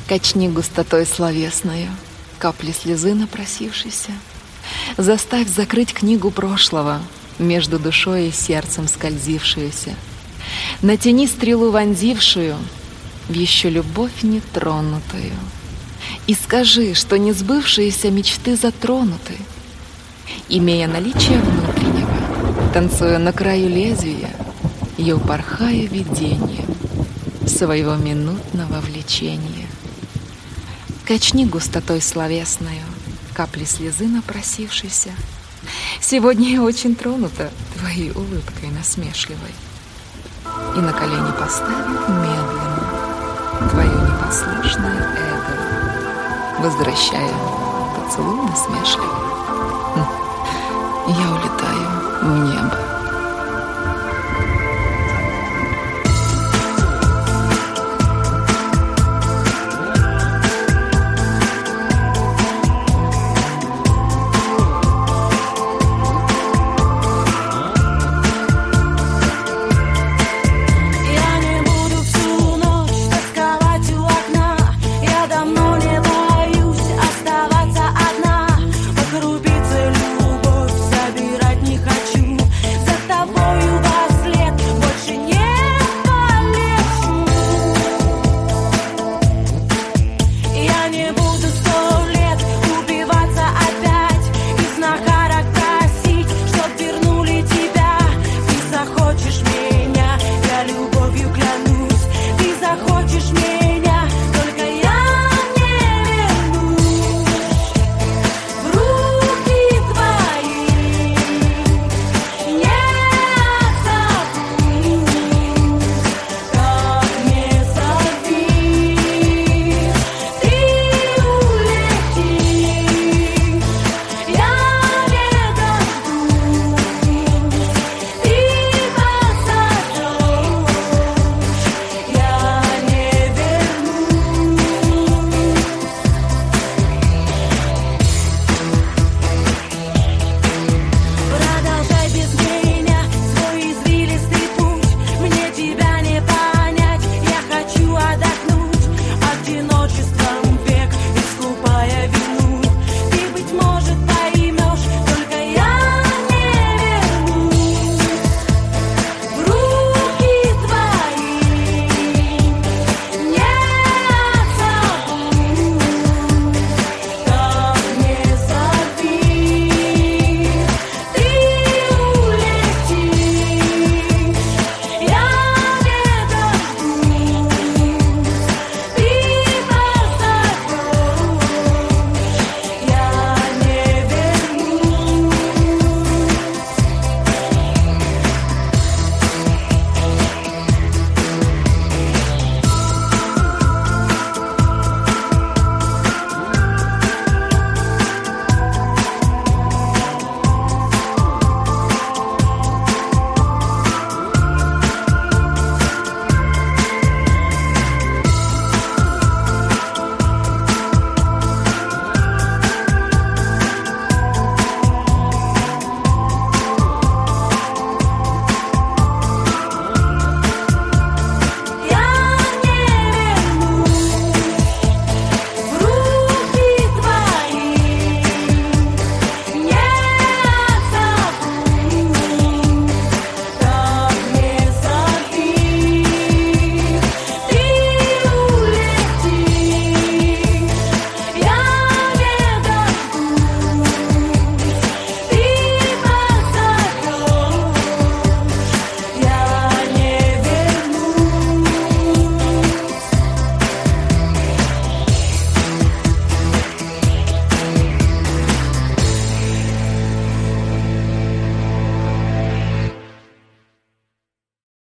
Качни густотой словесною капли слезы напросившейся. Заставь закрыть книгу прошлого, между душой и сердцем скользившуюся. Натяни стрелу вонзившую в еще любовь нетронутую. И скажи, что несбывшиеся мечты затронуты. Имея наличие внутреннего, танцуя на краю лезвия, я упорхаю видением своего минутного влечения. Качни густотой словесною капли слезы напросившейся. Сегодня я очень тронута твоей улыбкой насмешливой. И на колени поставив медленно твое непослушное эго, возвращая поцелуй насмешливый, я улетаю в небо.